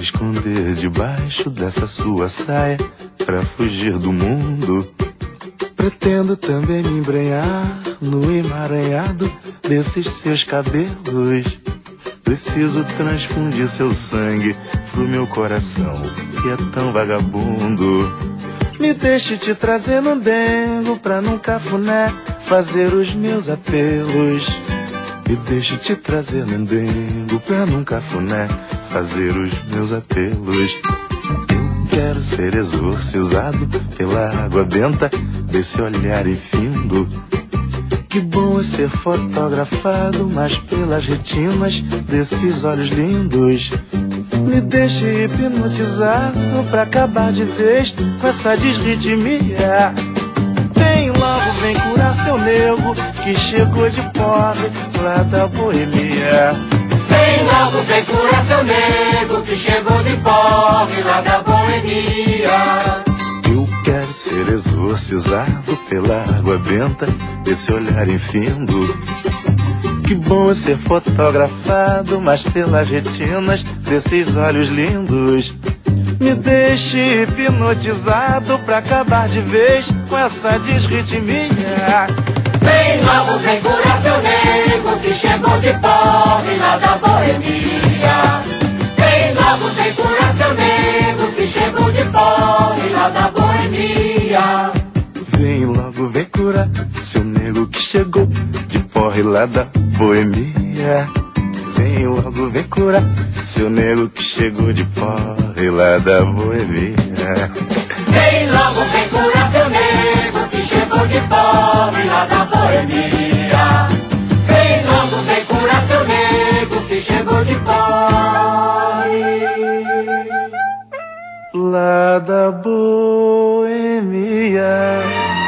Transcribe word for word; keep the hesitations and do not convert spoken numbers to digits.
esconder debaixo dessa sua saia, pra fugir do mundo. Pretendo também me embrenhar no emaranhado desses seus cabelos. Preciso transfundir seu sangue pro meu coração, que é tão vagabundo. Me deixe te trazer num dengo pra num cafuné fazer os meus apelos. Me deixe te trazer num dengo pra num cafuné fazer os meus apelos. Eu quero ser exorcizado pela água benta desse olhar infindo. Que bom é ser fotografado, mas pelas retinas desses olhos lindos. Me deixe hipnotizado pra acabar de vez com essa desritmia. Vem logo, vem curar seu nego que chegou de pobre lá da boemia. Vem logo, vem curar seu nego que chegou de pobre lá da boemia. Eu quero ser exorcizado pela água benta desse olhar infindo. Que bom é ser fotografado, mas pelas retinas desses olhos lindos. Me deixe hipnotizado pra acabar de vez com essa desritmia. Vem logo, vem curar seu nego que chegou de pobre lá da boemia. Vem logo, vem curar seu nego que chegou de pobre lá da boemia. Vem logo, vem curar seu nego que chegou de porre lá da boemia. Vem logo, vem curar seu nego que chegou de porre lá da boemia. Vem logo, vem curar seu nego que chegou de pobre lá da boemia. Vem logo, vem curar seu nego que chegou de pobre lá da boemia.